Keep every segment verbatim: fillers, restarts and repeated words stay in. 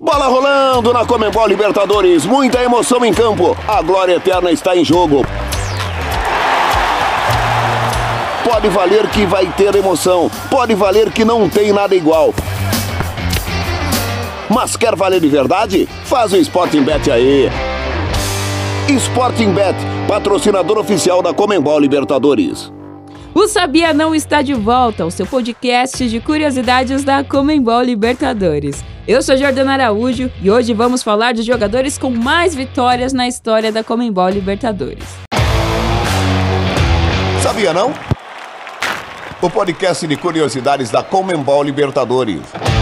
Bola rolando na Conmebol Libertadores, muita emoção em campo, a glória eterna está em jogo. Pode valer que vai ter emoção, pode valer que não tem nada igual. Mas quer valer de verdade? Faz o Sporting Bet aí. Sporting Bet, patrocinador oficial da Conmebol Libertadores. O Sabia Não está de volta, o seu podcast de curiosidades da Conmebol Libertadores. Eu sou Jordana Araújo e hoje vamos falar dos jogadores com mais vitórias na história da Conmebol Libertadores. Sabia não? O podcast de curiosidades da Conmebol Libertadores.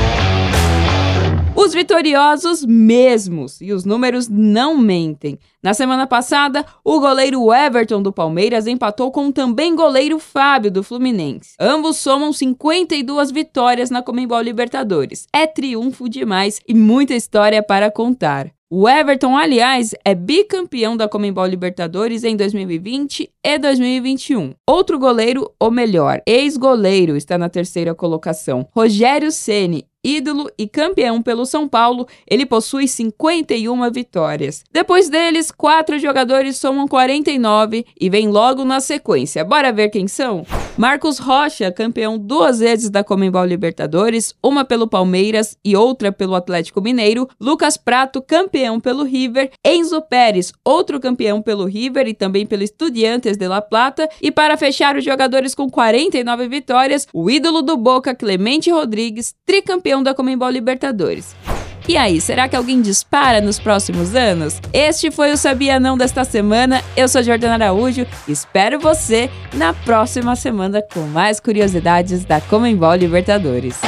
Os vitoriosos mesmos, e os números não mentem. Na semana passada, o goleiro Everton do Palmeiras empatou com o também goleiro Fábio do Fluminense. Ambos somam cinquenta e duas vitórias na Conmebol Libertadores. É triunfo demais e muita história para contar. O Everton, aliás, é bicampeão da Conmebol Libertadores em dois mil e vinte e dois mil e vinte e um. Outro goleiro, ou melhor, ex-goleiro, está na terceira colocação. Rogério Ceni, ídolo e campeão pelo São Paulo, ele possui cinquenta e uma vitórias. Depois deles, quatro jogadores somam quarenta e nove e vem logo na sequência. Bora ver quem são? Marcos Rocha, campeão duas vezes da Conmebol Libertadores, uma pelo Palmeiras e outra pelo Atlético Mineiro. Lucas Prato, campeão pelo River. Enzo Pérez, outro campeão pelo River e também pelo Estudiantes de La Plata. E para fechar os jogadores com quarenta e nove vitórias, o ídolo do Boca, Clemente Rodrigues, tricampeão da Conmebol Libertadores. E aí, será que alguém dispara nos próximos anos? Este foi o Sabia Não desta semana. Eu sou Jordana Araújo e espero você na próxima semana com mais curiosidades da Conmebol Libertadores.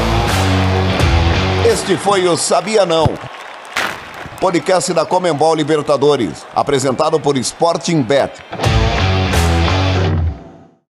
Este foi o Sabia Não, podcast da Conmebol Libertadores, apresentado por Sporting Bet.